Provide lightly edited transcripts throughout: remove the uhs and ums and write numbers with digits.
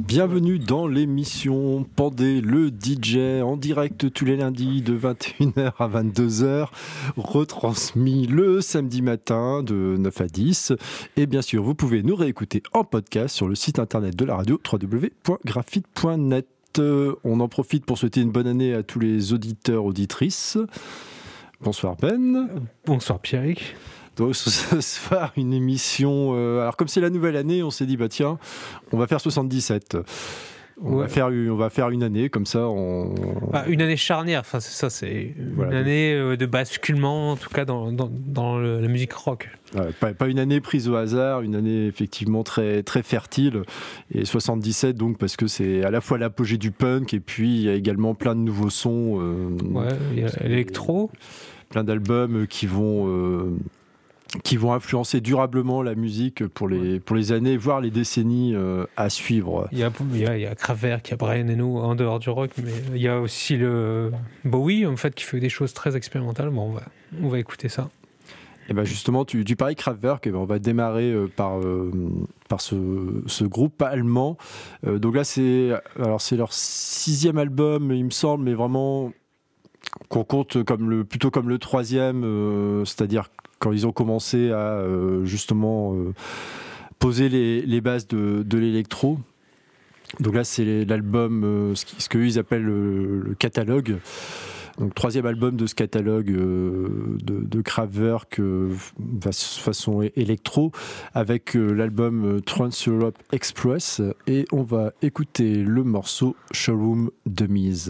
Bienvenue dans l'émission Pandé le DJ en direct tous les lundis de 21h à 22h, retransmis le samedi matin de 9 à 10. Et bien sûr, vous pouvez nous réécouter en podcast sur le site internet de la radio www.graphite.net. On en profite pour souhaiter une bonne année à tous les auditeurs, auditrices. Bonsoir Ben. Bonsoir Pierrick. Donc ce soir, une émission... alors comme c'est la nouvelle année, on s'est dit, bah tiens, on va faire 77. On va faire une année, comme ça une année charnière, enfin c'est ça, c'est une année de basculement, en tout cas dans la musique rock. Pas une année prise au hasard, une année effectivement très, très fertile. Et 77, donc, parce que c'est à la fois l'apogée du punk, et puis il y a également plein de nouveaux sons. Il y a l'électro. Plein d'albums qui vont influencer durablement la musique pour les années, voire les décennies à suivre. Il y a Kraftwerk, il y a Brian Eno en dehors du rock, mais il y a aussi le Bowie, en fait, qui fait des choses très expérimentales. Bon, on va écouter ça. Et ben justement, tu parlais Kraftwerk, et ben on va démarrer par ce groupe allemand. Donc là, c'est leur 6e album, il me semble, mais vraiment qu'on compte plutôt comme le 3e, c'est-à-dire quand ils ont commencé à justement poser les bases de l'électro. Donc là, c'est l'album, ce qu'eux ils appellent le catalogue. Donc 3e album de ce catalogue de Kraftwerk façon électro, avec l'album Trans-Europe Express. Et on va écouter le morceau Showroom Dummies.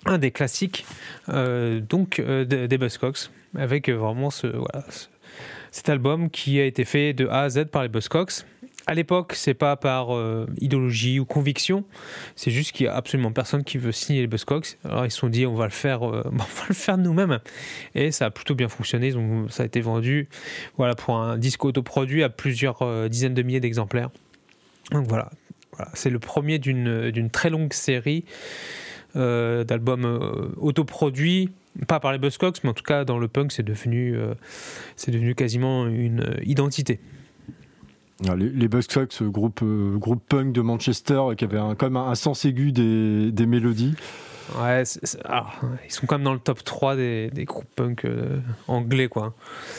un des classiques des Buzzcocks, avec vraiment cet album qui a été fait de A à Z par les Buzzcocks. À l'époque, c'est pas par idéologie ou conviction, c'est juste qu'il y a absolument personne qui veut signer les Buzzcocks. Alors ils se sont dit on va le faire, on va le faire nous-mêmes, et ça a plutôt bien fonctionné. Donc, ça a été vendu, pour un disque autoproduit à plusieurs dizaines de milliers d'exemplaires. Donc voilà, c'est le premier d'une très longue série d'albums autoproduits. Pas par les Buzzcocks, mais en tout cas dans le punk, c'est devenu quasiment une identité. Les Buzzcocks, groupe punk de Manchester, qui avait quand même un sens aigu des mélodies. Ouais, ils sont quand même dans le top 3 des groupes punk anglais, quoi.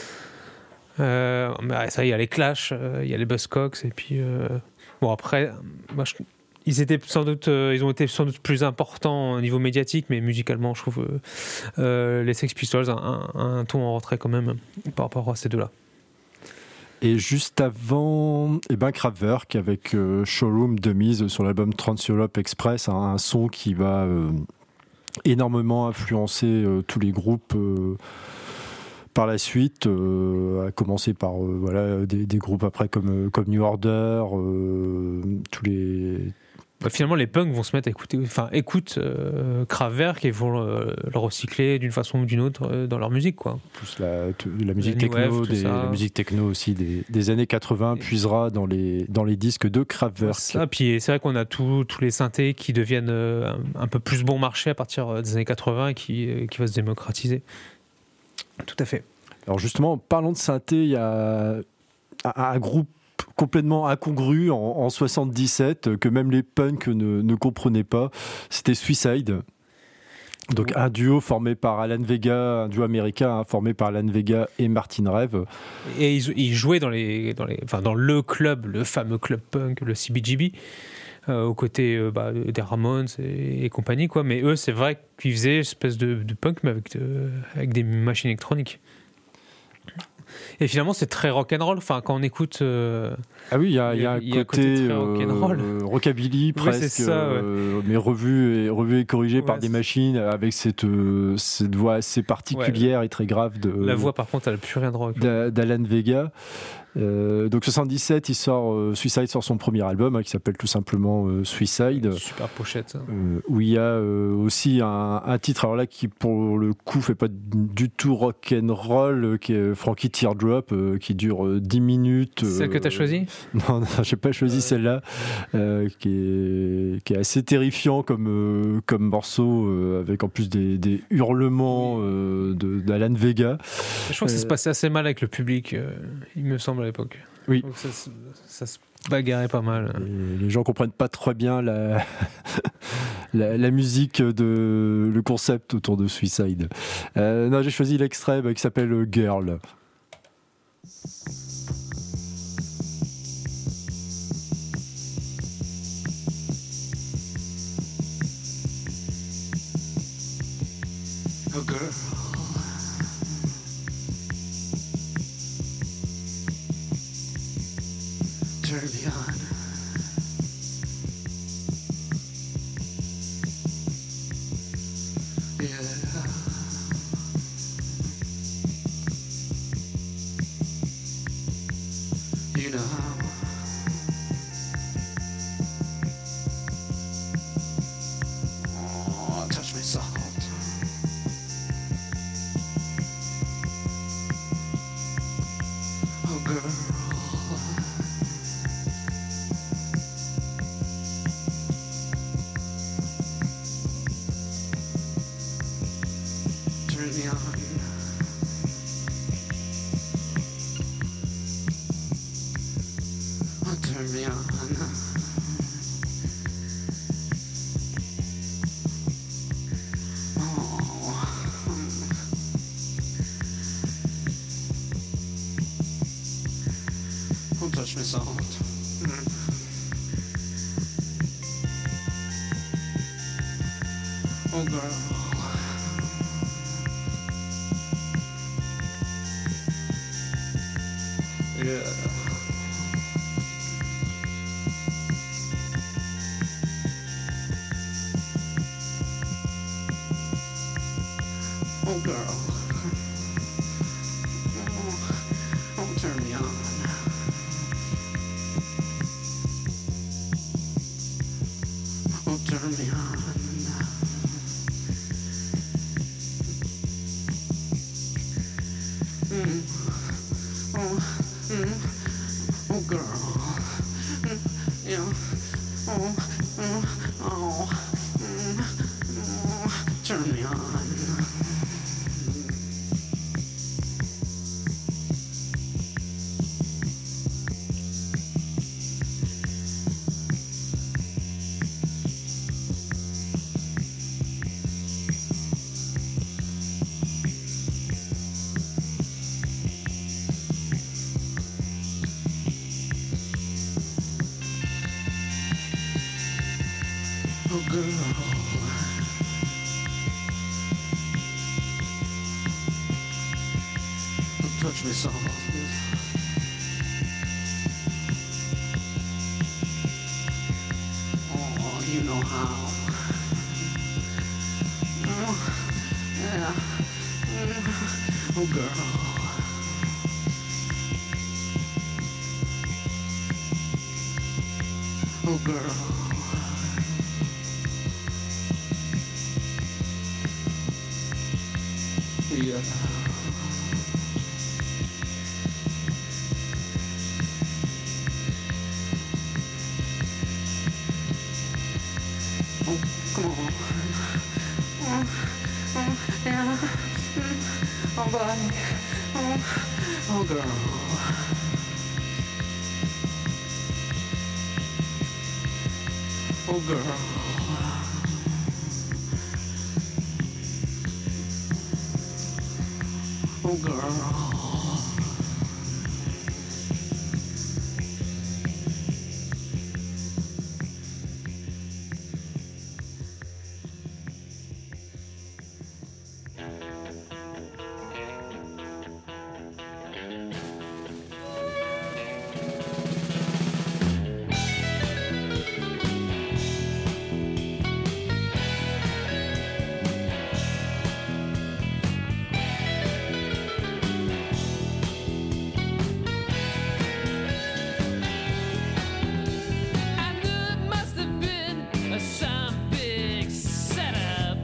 Mais ça, il y a les Clash, il y a les Buzzcocks, et puis après, ils ont été sans doute plus importants au niveau médiatique, mais musicalement, je trouve les Sex Pistols un ton en retrait quand même par rapport à ces deux-là. Et juste avant, Kraftwerk avec Showroom de mise sur l'album Trans-Europe Express, un son qui va énormément influencer tous les groupes par la suite, à commencer par des groupes après comme New Order, tous les... Finalement, les punks vont se mettre à écoutent Kraftwerk et vont le recycler d'une façon ou d'une autre dans leur musique, quoi. Plus la musique techno, la musique techno aussi des années 80 puisera dans les disques de Kraftwerk. Ça, puis c'est vrai qu'on a tous les synthés qui deviennent un peu plus bon marché à partir des années 80 et qui va se démocratiser. Tout à fait. Alors justement, parlons de synthé, il y a un groupe complètement incongru en 77 que même les punks ne comprenaient pas, c'était Suicide. Donc un duo formé par Alan Vega, un duo américain formé par Alan Vega et Martin Rev. Et ils jouaient dans le club, le fameux club punk, le CBGB, aux côtés des Ramones et compagnie, quoi. Mais eux, c'est vrai qu'ils faisaient une espèce de punk, mais avec des machines électroniques. Et finalement, c'est très rock'n'roll. Enfin, quand on écoute. Ah oui, il y a un côté rockabilly presque, oui, c'est ça, mais revu et corrigé par des machines avec cette voix assez particulière et très grave la voix, par contre, elle n'a plus rien de rock. d'Alan Vega. Donc 77, Suicide sort son premier album qui s'appelle tout simplement Suicide. Super pochette. Où il y a aussi un titre, alors là qui pour le coup fait pas du tout rock'n'roll, qui est Frankie Teardrop, qui dure 10 minutes. Celle que tu as choisie ? Non, j'ai pas choisi celle-là, qui est assez terrifiant comme morceau, avec en plus des hurlements d'Alan Vega. Je crois que ça se passait assez mal avec le public, il me semble, à l'époque. Oui. Donc ça se bagarrait pas mal. Et les gens comprennent pas très bien la musique, le concept autour de Suicide. Non, j'ai choisi l'extrait qui s'appelle Girl. Oh girl, turn me on. Yeah. You know how. Oh, touch me soft. Oh, girl. Turn me on. Oh, turn me on. Don't touch me soft. Oh, girl. Yeah. Oh, girl. Oh, turn me on. Oh, turn me on. Oh, girl. Yeah. Turn me on. Oh, girl. Touch me soft. Oh, you know how. Yeah. Oh, girl. Oh, girl. Yeah. Oh, come on. Yeah. Oh, buddy. Oh, girl. Oh, girl. Oh, girl. I knew it must have been some big setup.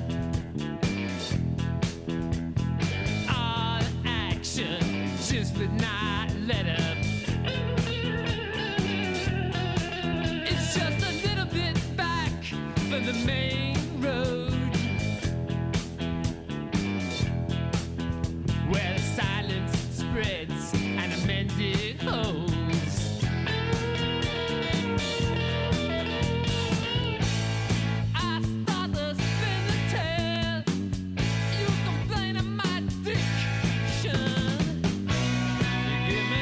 All the action just would not let up. It's just a little bit back from the main road, where the silence spreads and the mended holds. I start to spin the tail. You complain of my diction. You give me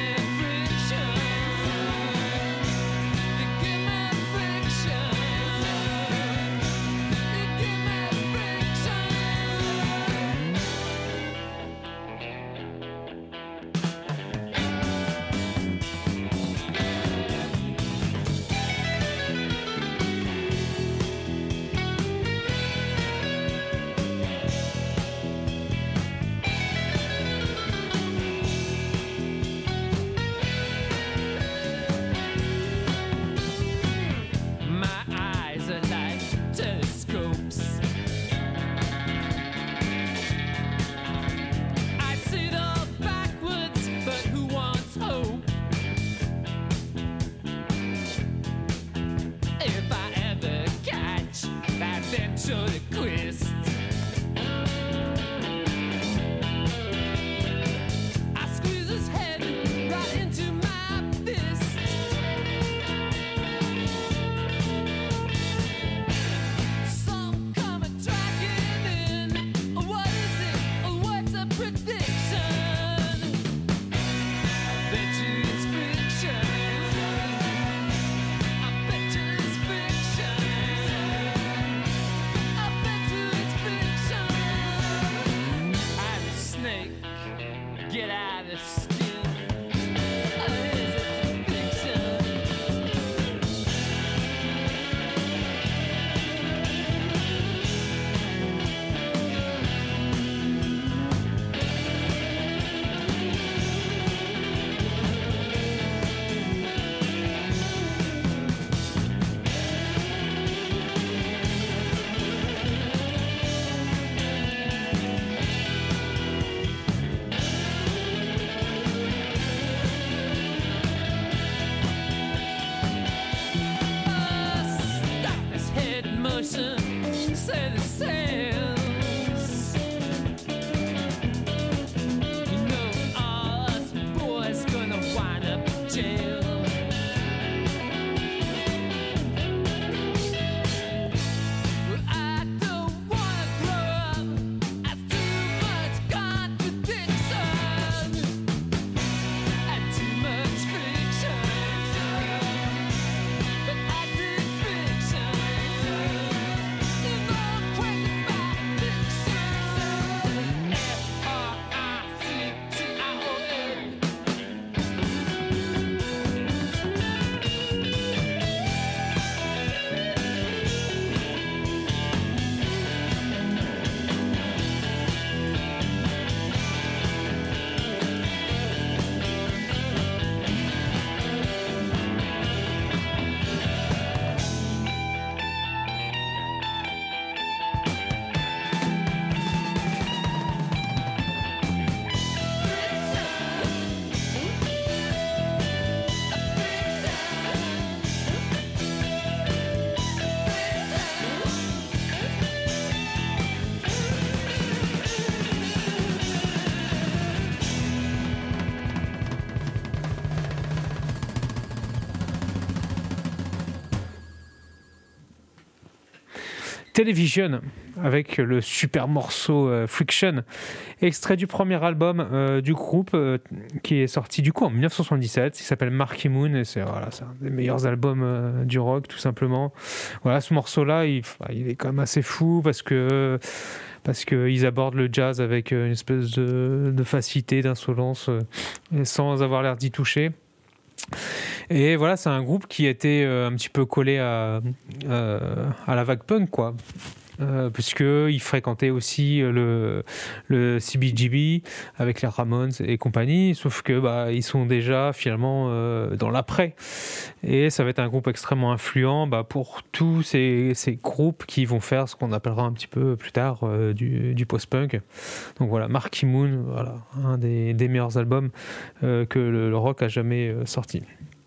Television avec le super morceau Friction, extrait du premier album du groupe qui est sorti du coup en 1977. Il s'appelle Marquee Moon et c'est un des meilleurs albums du rock tout simplement. Voilà, ce morceau-là, il est quand même assez fou parce qu'ils abordent le jazz avec une espèce de facilité, d'insolence, sans avoir l'air d'y toucher. Et voilà, c'est un groupe qui était un petit peu collé à la vague punk, quoi. Puisqu'ils fréquentaient aussi le CBGB avec les Ramones et compagnie, sauf que ils sont déjà finalement dans l'après. Et ça va être un groupe extrêmement influent pour tous ces groupes qui vont faire ce qu'on appellera un petit peu plus tard du post-punk. Donc voilà, Marquee Moon, voilà, un des meilleurs albums que le rock a jamais sorti.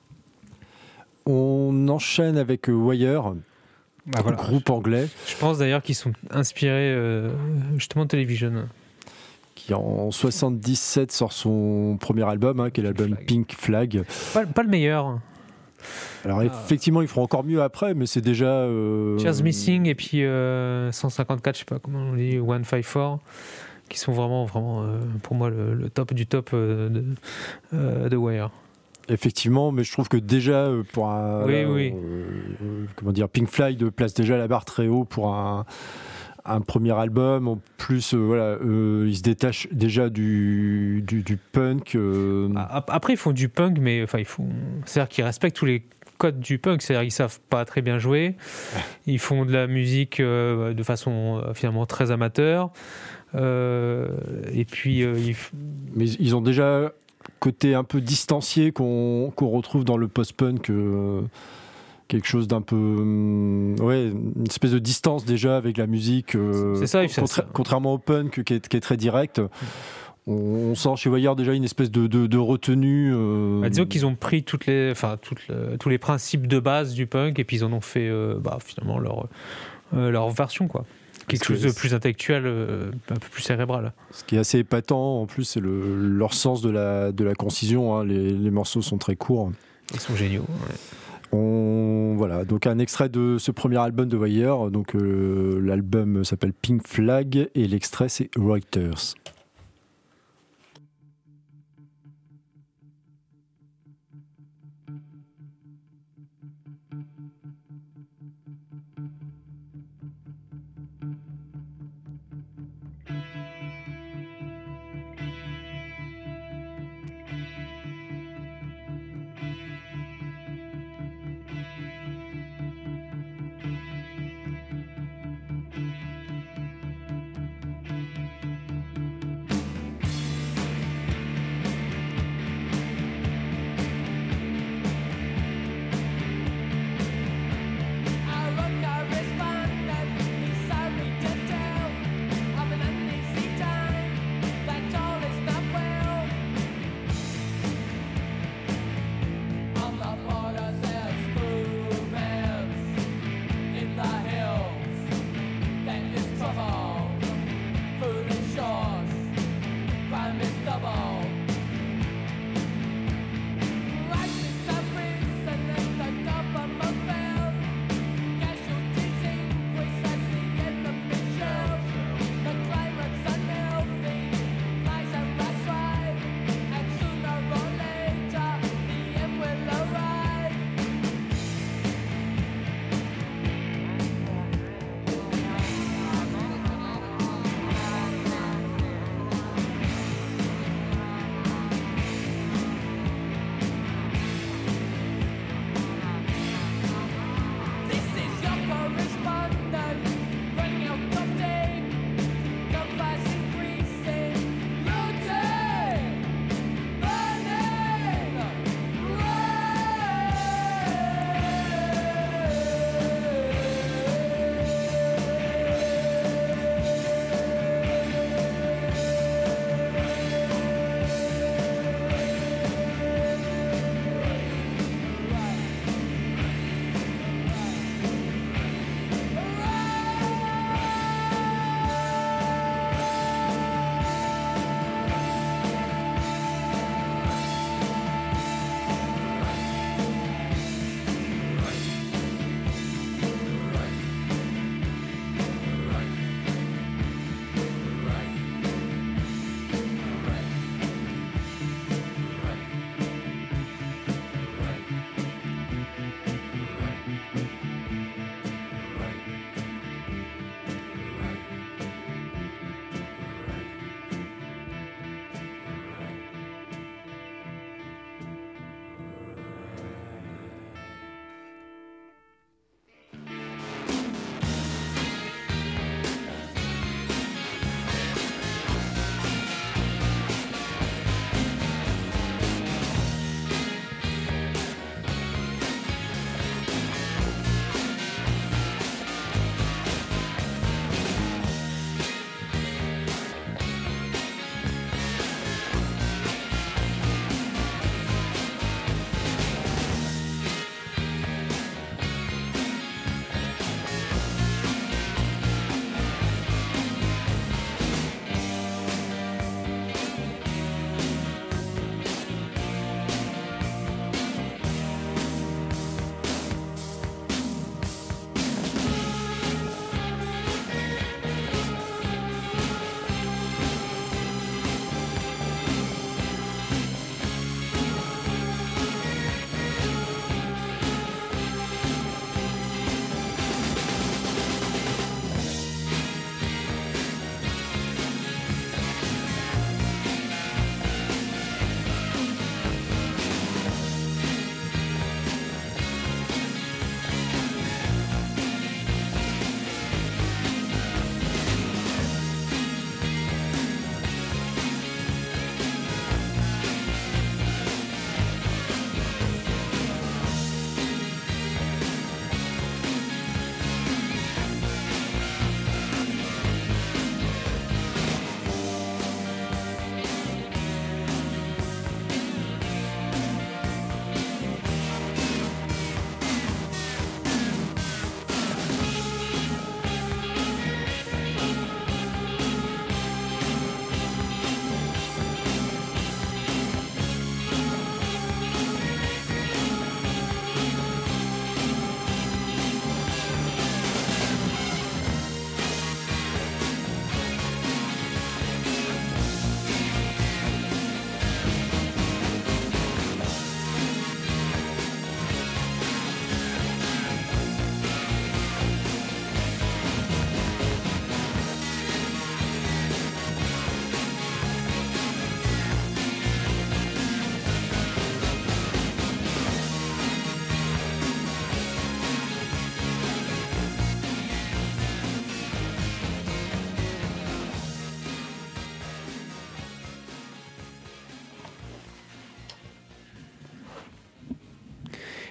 On enchaîne avec Wire. Voilà. Groupe anglais. Je pense d'ailleurs qu'ils sont inspirés justement de Television. Qui en 77 sort son premier album, qui est l'album Pink Flag. Pas le meilleur. Alors effectivement, ils feront encore mieux après, mais c'est déjà... Cheers Missing et puis 154, je sais pas comment on dit, 154, qui sont vraiment pour moi le top du top de Wire. Effectivement, mais je trouve que déjà pour un Pink Floyd place déjà la barre très haut pour un premier album. En plus, ils se détachent déjà du punk. Après, ils font du punk, mais c'est-à-dire qu'ils respectent tous les codes du punk, c'est-à-dire qu'ils savent pas très bien jouer. Ils font de la musique de façon finalement très amateur. Et puis, mais ils ont déjà côté un peu distancié qu'on retrouve dans le post-punk, quelque chose d'un peu une espèce de distance déjà avec la musique, c'est ça, contrairement au punk qui est très direct. On sent chez Wire déjà une espèce de retenue. Disons qu'ils ont pris tous les principes de base du punk et puis ils en ont fait finalement leur version, quoi. Quelque chose de plus intellectuel, un peu plus cérébral. Ce qui est assez épatant, en plus, c'est leur sens de la concision. Les morceaux sont très courts. Ils sont géniaux. Ouais. Voilà, donc un extrait de ce premier album de Wire. Donc l'album s'appelle Pink Flag et l'extrait c'est Reuters.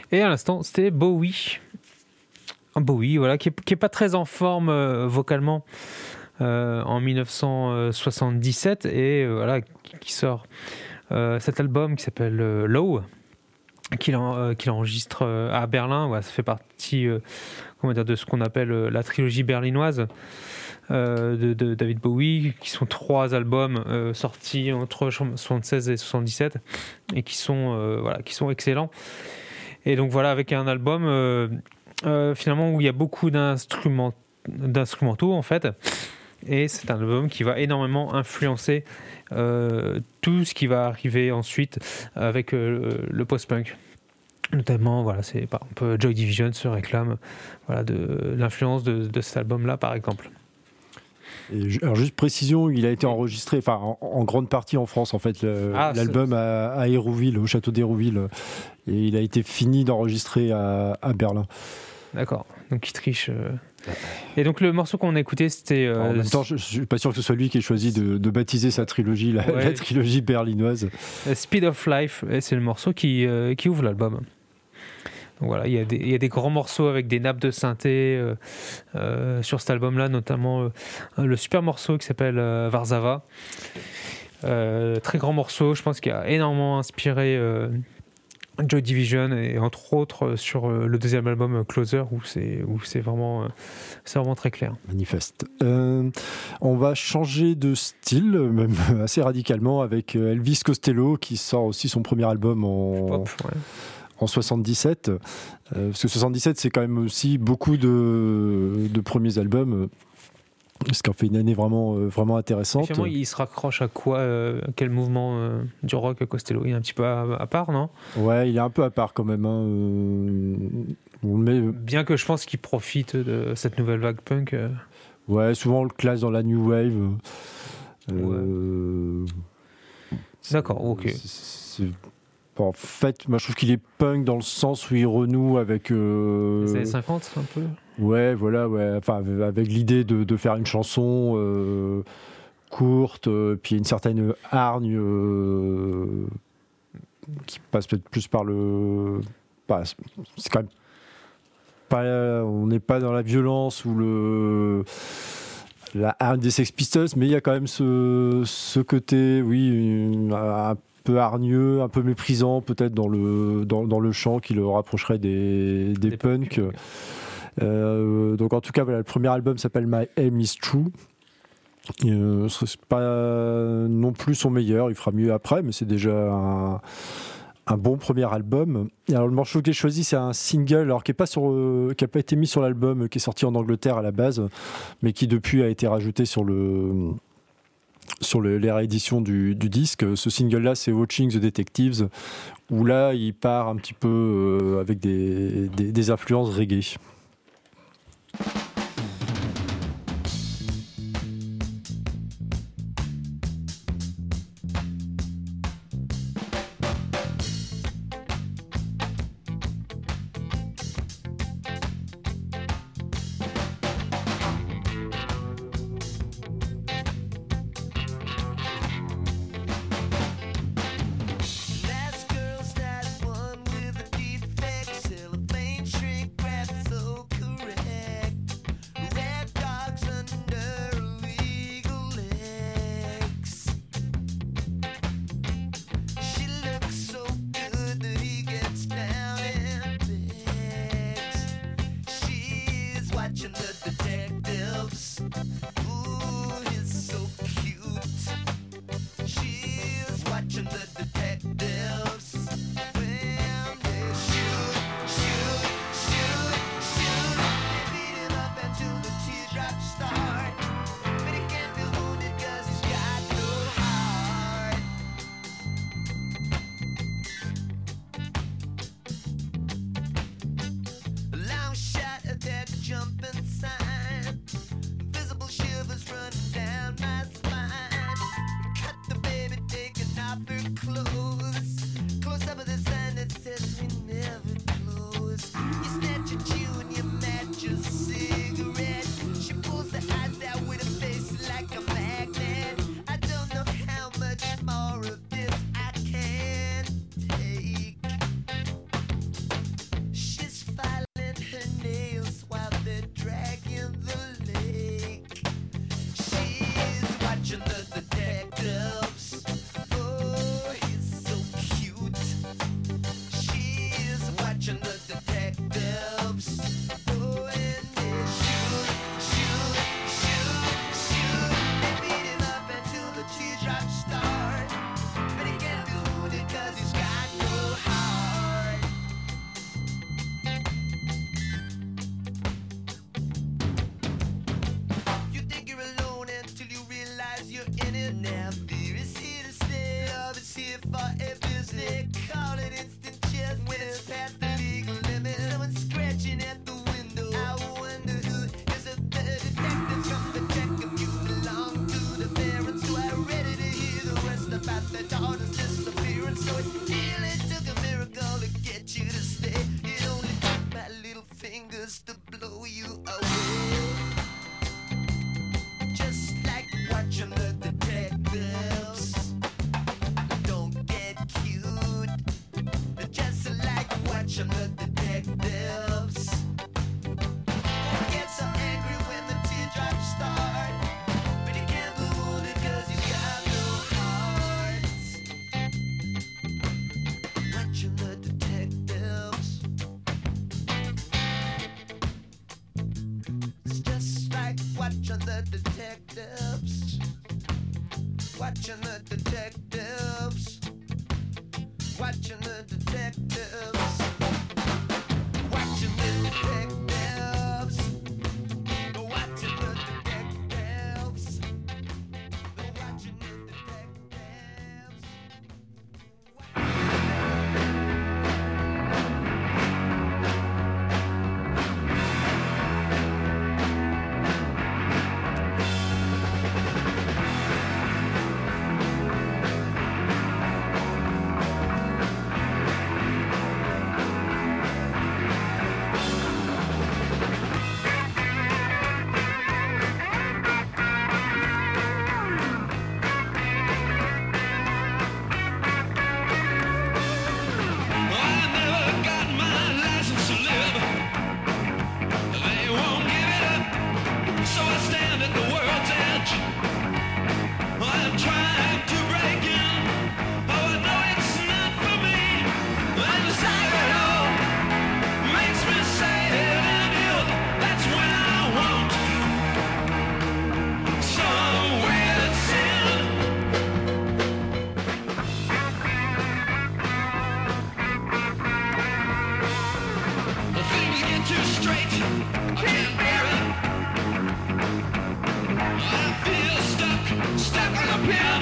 Et à l'instant, c'était Bowie. Bowie, voilà, qui est pas très en forme vocalement en 1977 et voilà, qui sort cet album qui s'appelle Low, qu'il enregistre à Berlin. Ouais, ça fait partie de ce qu'on appelle la trilogie berlinoise de David Bowie, qui sont 3 albums sortis entre 76 et 77 et qui sont excellents. Et donc voilà, avec un album finalement où il y a beaucoup d'instrumentaux en fait, et c'est un album qui va énormément influencer tout ce qui va arriver ensuite avec le post-punk. Notamment, voilà, c'est par exemple Joy Division se réclame de l'influence de cet album-là, par exemple. Alors juste précision, il a été enregistré, en grande partie en France en fait, l'album à Hérouville, au château d'Hérouville, et il a été fini d'enregistrer à Berlin. D'accord, donc il triche. Et donc le morceau qu'on a écouté, c'était. En même temps, je suis pas sûr que ce soit lui qui ait choisi de baptiser sa trilogie, la trilogie berlinoise. Speed of Life, et c'est le morceau qui ouvre l'album. Donc voilà, il y a des grands morceaux avec des nappes de synthé sur cet album-là, notamment le super morceau qui s'appelle Warszawa. Très grand morceau, je pense qu'il a énormément inspiré Joy Division, et entre autres sur le deuxième album Closer, où c'est vraiment très clair. Manifeste. On va changer de style, même assez radicalement, avec Elvis Costello, qui sort aussi son premier album en 77, parce que 77 c'est quand même aussi beaucoup de premiers albums, ce qui en fait une année vraiment intéressante. Et finalement, il se raccroche à quoi, quel mouvement du rock Costello? Il est un petit peu à part, non? Ouais, il est un peu à part quand même, hein. Bien que je pense qu'il profite de cette nouvelle vague punk. Ouais, souvent on le classe dans la new wave. D'accord, ok. En fait, moi je trouve qu'il est punk dans le sens où il renoue avec les années 50 un peu. Ouais, voilà, enfin avec l'idée de faire une chanson courte, puis une certaine hargne qui passe peut-être plus par le. C'est quand même pas. On n'est pas dans la violence ou la hargne des Sex Pistols, mais il y a quand même ce côté, oui, un peu hargneux, un peu méprisant peut-être dans le chant qui le rapprocherait des punks. Donc en tout cas voilà, le premier album s'appelle My Aim Is True. C'est pas non plus son meilleur, il fera mieux après, mais c'est déjà un bon premier album. Et alors le morceau que j'ai choisi, c'est un single, alors qui a pas été mis sur l'album, qui est sorti en Angleterre à la base, mais qui depuis a été rajouté sur les rééditions du disque. Ce single-là, c'est Watching the Detectives, où là, il part un petit peu avec des influences reggae. Last girl's that one with a defect, cellophane shrink wrap so you're in it now. Fear is here to stay. Love is here forever. They call it instant chess when it's past the legal limit. Someone's scratching at the window. I wonder who is a detective from the check if you belong to the parents who are ready to hear the rest about their daughter's disappearance. So it really took a miracle to get you to stay. It only took my little fingers to blow you away. Just like watching the detectives. Don't get cute. Just like watching the detectives. Don't get so angry when the teardrops start. But you can't move it 'cause you got no heart. Watching the detectives. It's just like watching the detectives. Watching the detectives. Watching the detectives. Watching the detectives. Watching the detectives. Watching the detectives. I never got my license to live. They won't give it up, so I stand at the world's edge. I'm trying to break in. Oh, I know it's not for me. And the sight of it all makes me sad and ill. That's when I want some weird sin. Things get too straight, I can't bear it. I feel stuck on a pin.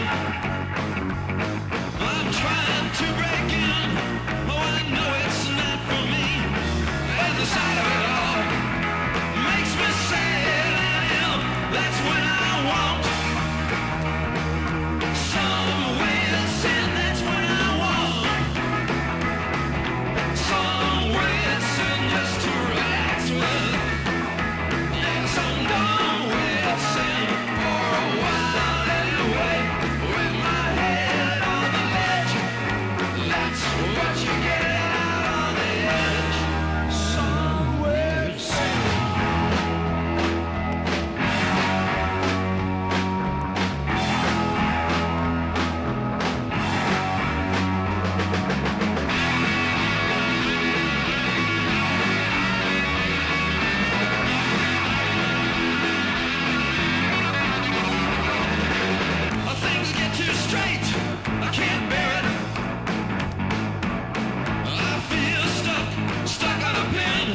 I'm trying to break in. Oh, I know it's not for me. And the sight of it all makes me sad and ill. That's when I want some weird sin. That's when I want some weird sin just to relax with. Yeah, some dumb weird sin for a while anyway. With my head on the ledge. That's what you get out on the edge. Some weird sin. Things get too straight, I can't bear it. I feel stuck on a pin.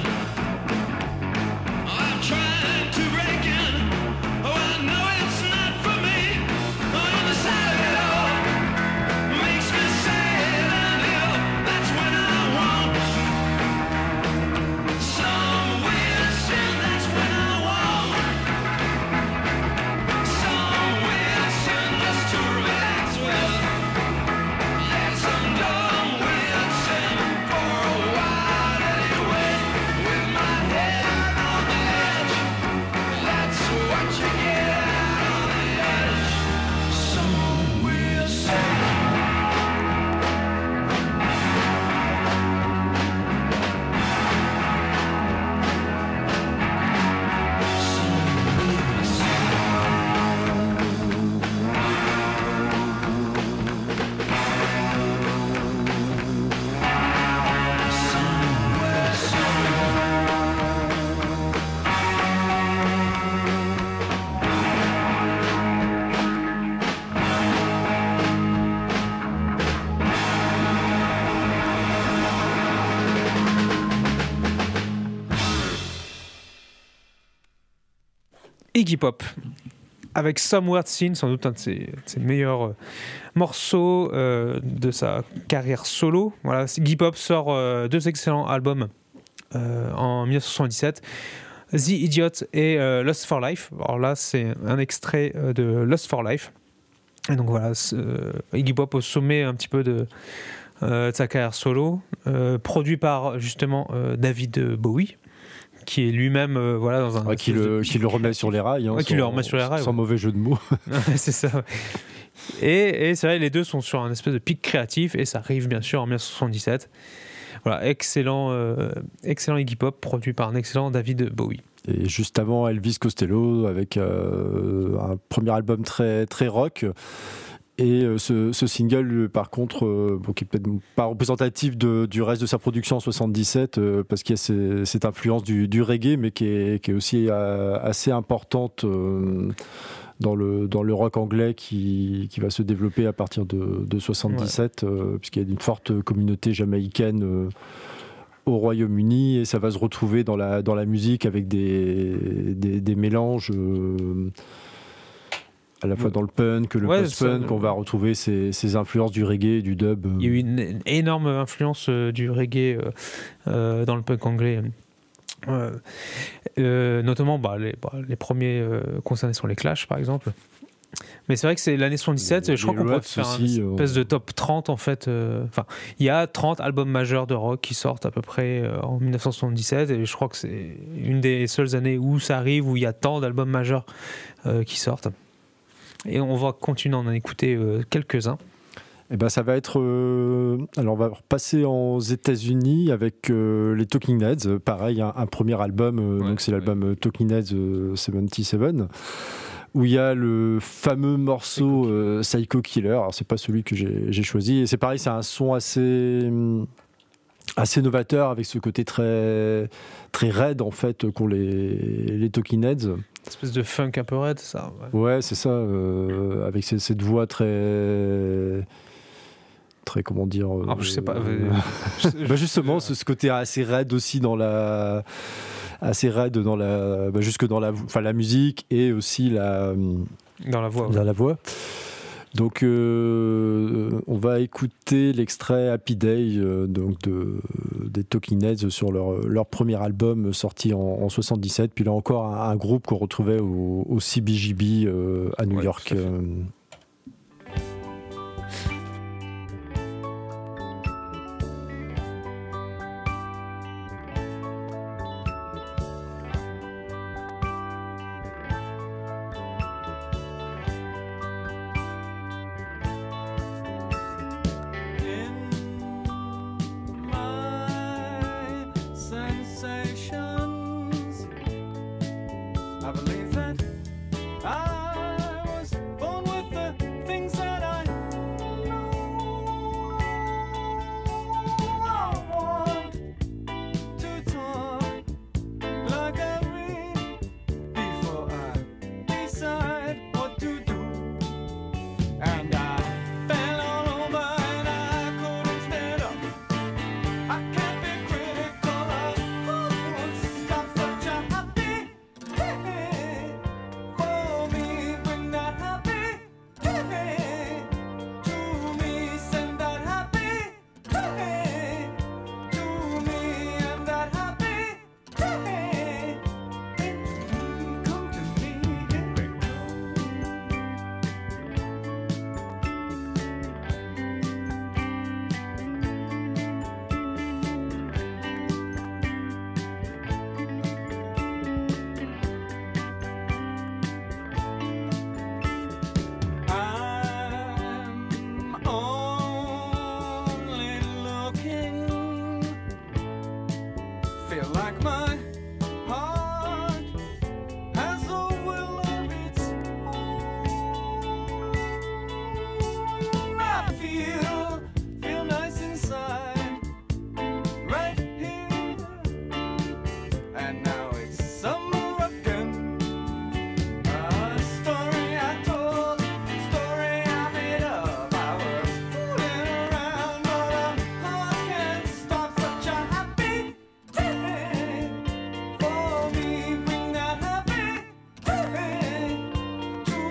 I'm trying to break in. Oh, I know it's not for me. Oh, and the sight of it all makes me sad and ill. That's when I want some weird sin. That's when I want some weird sin just to relax with. Yeah, some dumb weird sin for a while anyway. With my head on the edge. That's what you get out on the edge. Some weird sin. Iggy Pop. avec Somewhere Scene, sans doute un de ses meilleurs morceaux de sa carrière solo. Voilà, Iggy Pop sort 2 excellents albums en 1977. The Idiot et Lust for Life. Alors là, c'est un extrait de Lust for Life. Et donc voilà, Iggy Pop au sommet un petit peu de sa carrière solo, produit par justement David Bowie, qui est lui-même voilà, dans un... qui le remet sur les rails. Qui le remet sur les rails. Sans mauvais jeu de mots. C'est ça. Et c'est vrai, les deux sont sur un espèce de pic créatif, et ça arrive bien sûr en 1977. Voilà, excellent Iggy Pop, produit par un excellent David Bowie. Et juste avant, Elvis Costello avec un premier album très, très rock. Et ce single, par contre, qui est peut-être pas représentatif du reste de sa production en 77, parce qu'il y a cette influence du reggae, mais qui est aussi assez importante dans le rock anglais qui va se développer à partir de 77, puisqu'il y a une forte communauté jamaïcaine au Royaume-Uni, et ça va se retrouver dans la musique avec des mélanges à la fois dans le punk, le post-punk. On va retrouver ces influences du reggae et du dub. Il y a eu une énorme influence du reggae dans le punk anglais. Notamment les premiers concernés sont les Clash, par exemple. Mais c'est vrai que c'est l'année 77, je crois qu'on pourrait faire une espèce de top 30 en fait. Il y a 30 albums majeurs de rock qui sortent à peu près en 1977, et je crois que c'est une des seules années où ça arrive, où il y a tant d'albums majeurs qui sortent. Et on va continuer à en écouter quelques-uns. Et ben ça va être. Alors on va repasser aux États-Unis avec les Talking Heads. Pareil, un premier album. Donc c'est l'album Talking Heads 77, où il y a le fameux morceau Psycho Killer. Alors c'est pas celui que j'ai choisi. Et c'est pareil, c'est un son assez novateur, avec ce côté très très raide en fait qu'ont les Talking Heads. Une espèce de funk un peu raide, ça. Ouais, c'est ça, avec cette voix très comment dire. Je sais pas. Justement, ce côté assez raide aussi jusque dans la musique, et aussi dans la voix. Dans la voix. Donc on va écouter l'extrait Happy Day des Talking Heads sur leur premier album sorti en 77. Puis là encore un groupe qu'on retrouvait au CBGB à New York. I believe that I was born with the things that I know. I want to talk like I read before I decide what to do. And I fell all over and I couldn't stand up. I can't be critical of who won't stop such a happy day. For me, bring that happy day. To me, send that happy day. To me, and that happy day. Come to me, here we go. I'm only looking. Feel like my heart has a will of its own. I feel nice inside, right here. And now it's summer again. A story I told, story I made up. I was fooling around, but a heart can't stop such a happy day. For me, bring that happy day. To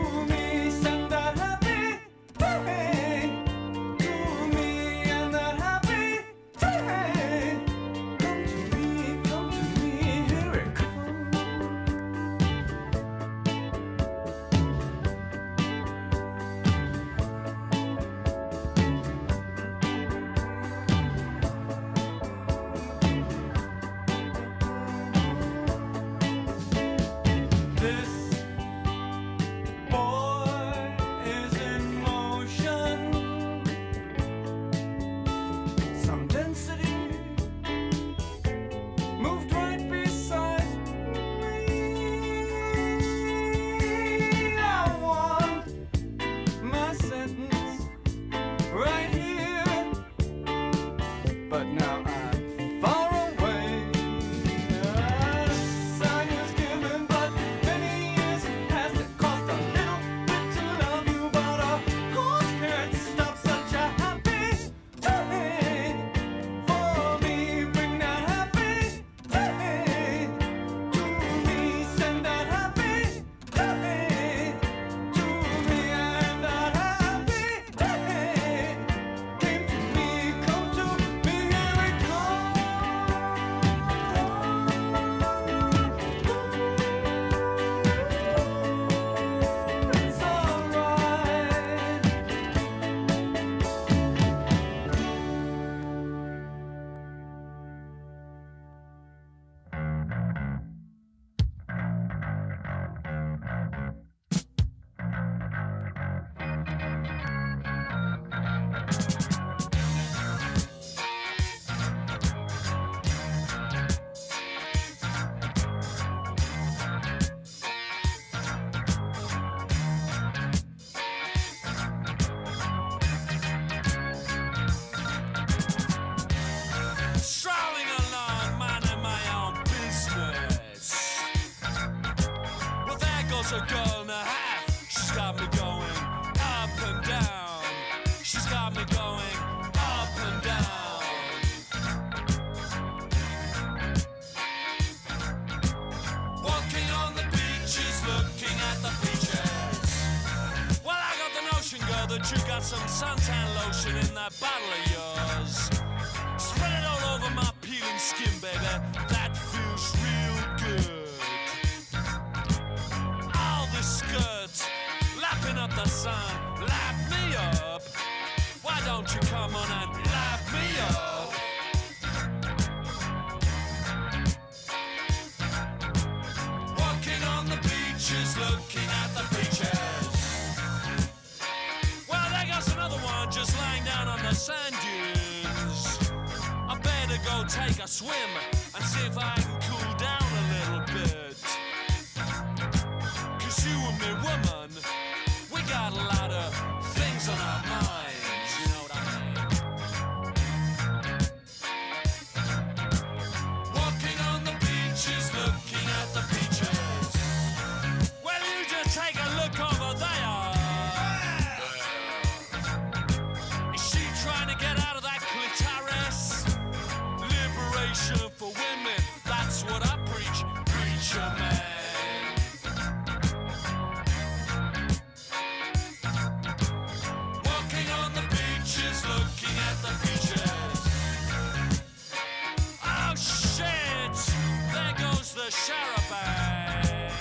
Strolling along, minding my own business. Well, there goes a girl and a half. She's got me going up and down. She's got me going up and down. Walking on the beaches, looking at the beaches. Well, I got the notion, girl, that you got some suntan lotion in that bottle of yours. Spread it all over my peeling skin, baby. That feels real good. All the skirts, lapping up the sun, lap me up. Why don't you come on and lap me up? Walking on the beaches, looking at the beaches. Well, there goes another one just lying down on the sand dunes. I better go take a swim and see if I can cool down a little bit. 'Cause you and me, woman, we got a lot of things on our minds, you know what I mean? Walking on the beaches, looking at the beaches. Well, you just take a look over there. Is she trying to get out of that clitoris? Liberation for women, that's what I preach, preacher man. Walking on the beaches, looking at the beaches. Oh shit, there goes the charabanc.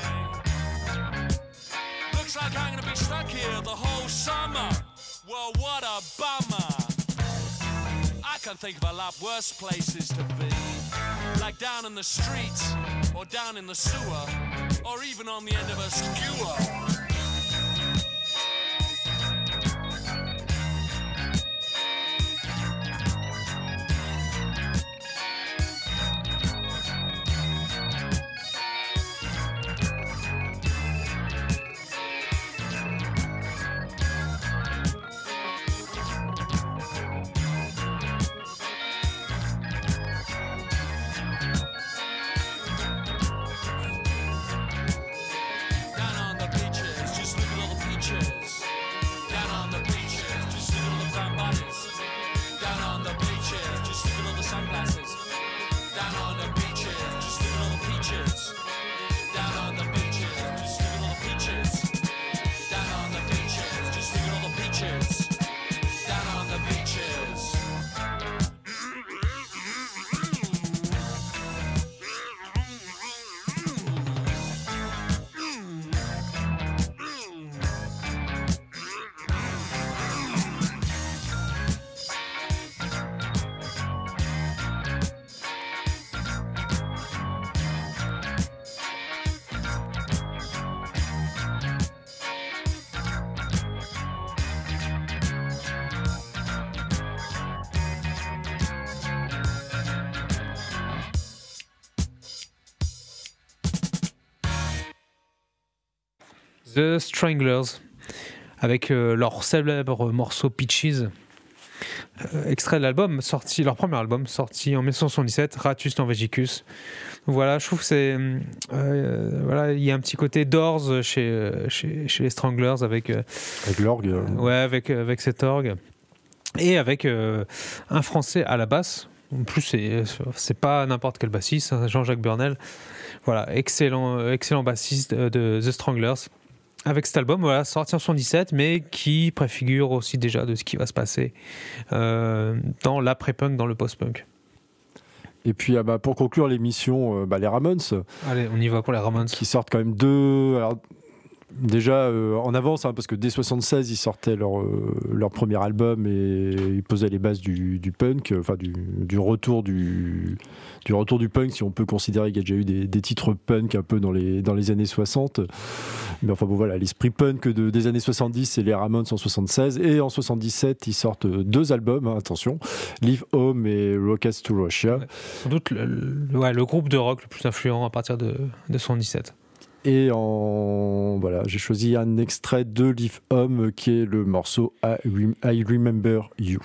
Looks like I'm gonna be stuck here the whole summer. Well, what a bummer. I can think of a lot worse places to be. Like down in the streets, or down in the sewer, or even on the end of a skewer. Down on the beaches, just look at all the peaches. Down on the beaches, just look at all the fine bodies. Down on the beaches, just look at all the sunglasses. Down on the beaches, just look at all the peaches. Down on the beaches, just look at all the peaches. Down on the beaches, just look at all the peaches. Down on the beaches. The Stranglers, avec leur célèbre morceau Peaches, extrait de l'album, leur premier album, sorti en 1977, Ratus Norvegicus. Voilà, je trouve que c'est. Voilà, il y a un petit côté Doors chez les Stranglers avec l'orgue. Ouais, avec cet orgue. Et avec un Français à la basse. En plus, c'est pas n'importe quel bassiste, hein, Jean-Jacques Burnel. Voilà, excellent bassiste de The Stranglers. Avec cet album, voilà, sorti en 1977, mais qui préfigure aussi déjà de ce qui va se passer dans l'après-punk, dans le post-punk. Et puis pour conclure l'émission, les Ramones. Allez, on y va pour les Ramones. Qui sortent quand même deux. Alors, Déjà en avance, parce que dès 76 ils sortaient leur premier album et ils posaient les bases du punk, enfin du retour du punk, si on peut considérer qu'il y a déjà eu des titres punk un peu dans les années 60. Mais enfin bon voilà, l'esprit punk des années 70, c'est les Ramones en 76, et en 77 ils sortent 2 albums, attention, Leave Home et Rockets to Russia. Sans doute le groupe de rock le plus influent à partir de 77. Et voilà, j'ai choisi un extrait de Leave Home qui est le morceau I Remember You.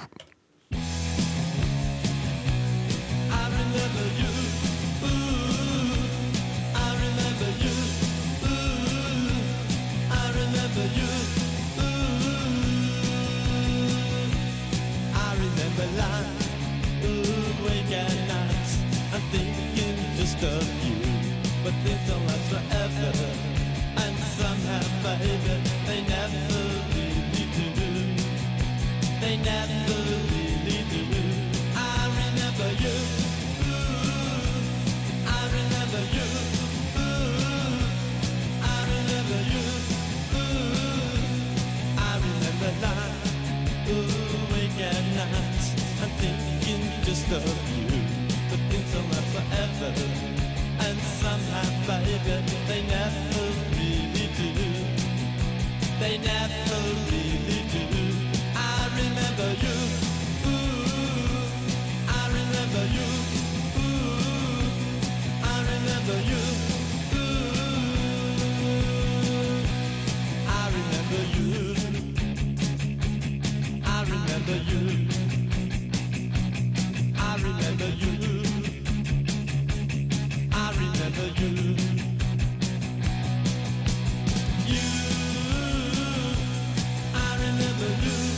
I remember you.